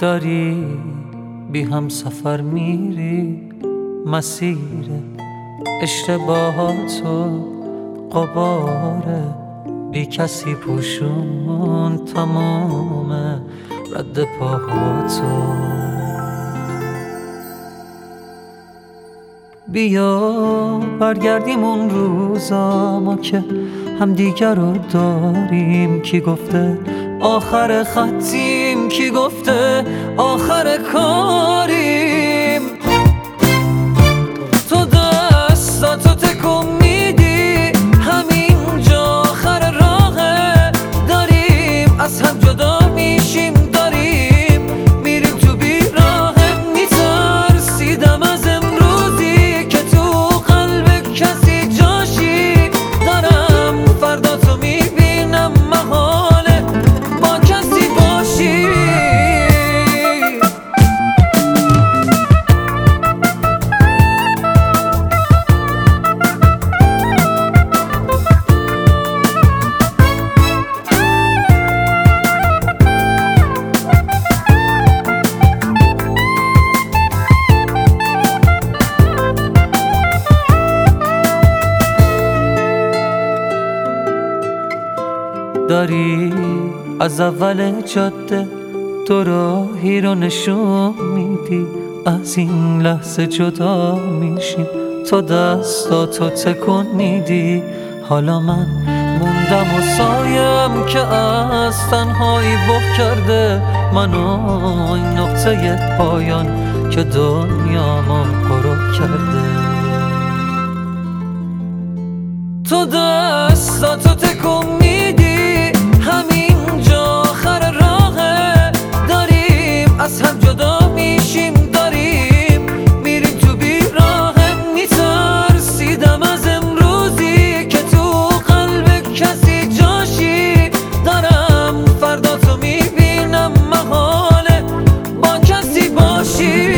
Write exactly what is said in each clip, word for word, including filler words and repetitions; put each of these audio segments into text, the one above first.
داری بی هم سفر میری، مسیر اشتباهاتو غباره بی کسی پوشون تمام رد پاهاتو. بیا برگردیم اون روزا ما که هم دیگر رو داریم. کی گفته آخر خطیم، کی گفته آخر کاریم. تو دستاتو تکون میدی، همینجا آخر راهه. داریم از هم جدا میشیم، داریم میریم تو بیراهه. میترسیدم از امروزی که تو قلب کسی جاشی. دارم فردا تو میبینم محاله با کسی باشی. داری از اول جاده تو راهی رو نشون میدی. از این لحظه جدا میشیم، تو دستاتو تکون میدی. حالا من موندم و سایم که از تنهایی بغ کرده منو. این نقطه پایان که دنیامو غروب کرده. تو دستاتو تکون میدی، همینجا آخر راهه. داریم از هم جدا میشیم، داریم میریم تو بیراهه. میترسیدم از امروزی که تو قلب کسی جاشی. دارم فردا تو میبینم محاله با کسی باشی.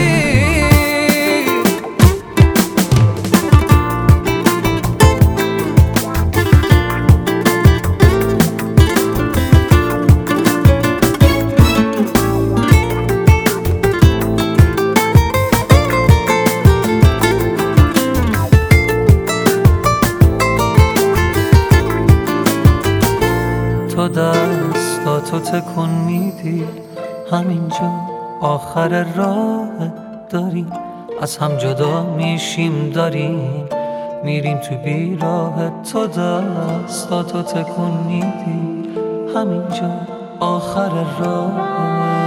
تو دستاتو تکون میدی، همینجا آخر راه. داریم از هم جدا میشیم، داریم میریم تو بیراه. تو دستاتو تکون میدی، همینجا آخر راه.